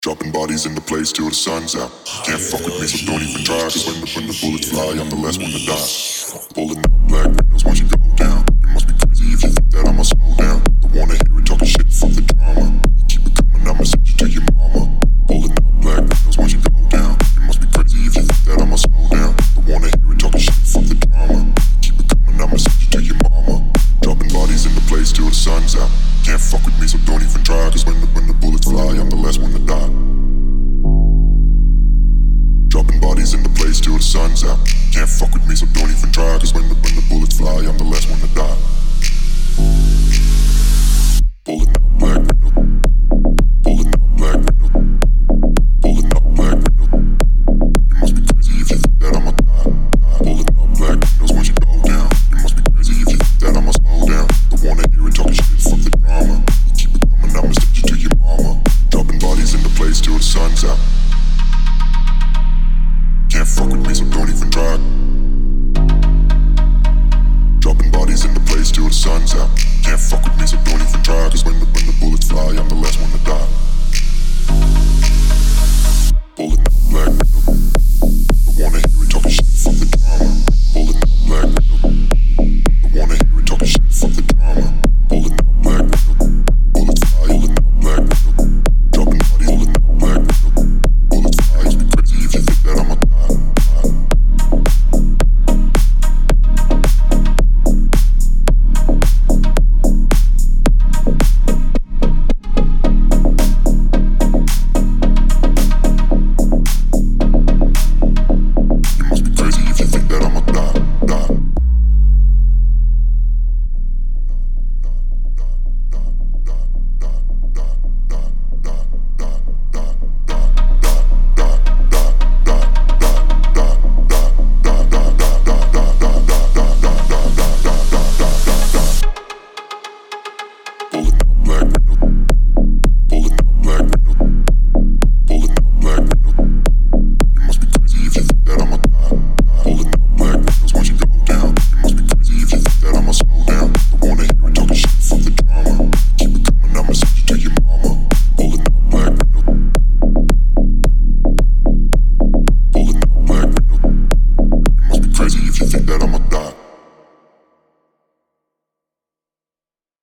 Dropping bodies in the place till the sun's out. Can't fuck with me, so don't even try. Cause when the bullets fly, I'm the last one to die. Pulling up black windows once you go down. You must be crazy if you think that I'ma slow down. Don't wanna hear it talking shit, fuck the drama. Keep it coming, I'ma send you to your mama. Pulling up black windows once you go down. You must be crazy if you think that I'ma slow down. Don't wanna hear it talking shit, fuck the drama. Keep it coming, I'ma send you to your mama. Dropping bodies in the place till the sun's out. Can't fuck with me, so don't even try. Cause when the bullets fly, I'm the last one to die. Dropping bodies in the place till the sun's out. Can't fuck with me, so don't even try. Cause when the bullets fly, I'm the last one to die. Pulling up black window. Pulling up black window. Pulling up black window. You must be crazy if you think that I'ma die. Pulling up black windows once you go down. You must be crazy if you think that I'ma slow down. Don't wanna hear it talking shit, fuck the drama. Keep it coming, I'ma send you to your mama. Dropping bodies in the place till the sun's out. Can't fuck with me, so don't even try. Dropping bodies in the place till the sun's out. Can't fuck with me, so don't even try. Cause when the bullets fly, I'm the last one to die.